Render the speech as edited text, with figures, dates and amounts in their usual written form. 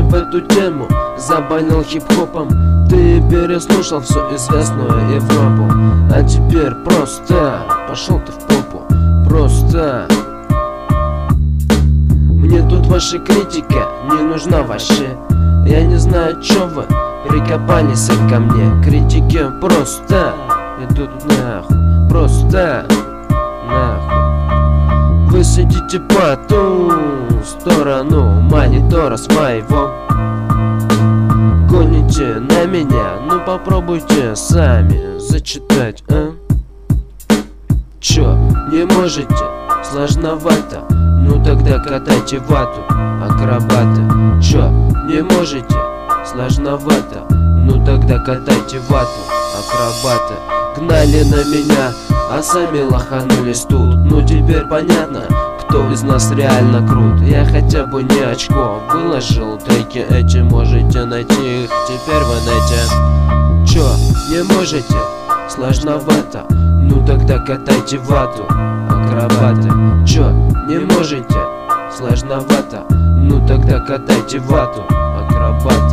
в эту тему, забанил хип-хопом. Ты переслушал всю известную Европу, а теперь просто пошел ты в попу. Просто мне тут ваша критика не нужна вообще. Я не знаю, чё вы прикопались ко мне. Критики просто идут нахуй. Просто нахуй. Вы сидите по ту сторону монитора с моего. Гоните на меня, ну попробуйте сами зачитать, а? Чё, не можете? Сложновато. Ну тогда катайте вату, акробаты. Чё, не можете? Сложновато. Ну тогда катайте вату, акробаты. Гнали на меня, а сами лоханулись тут. Ну теперь понятно, кто из нас реально крут. Я хотя бы не очко выложил треки эти, можете найти их теперь в инете. Чё, не можете? Сложновато. Ну тогда катайте вату, акробаты. Чё, не можете? Сложновато. Ну тогда катайте вату, акробаты.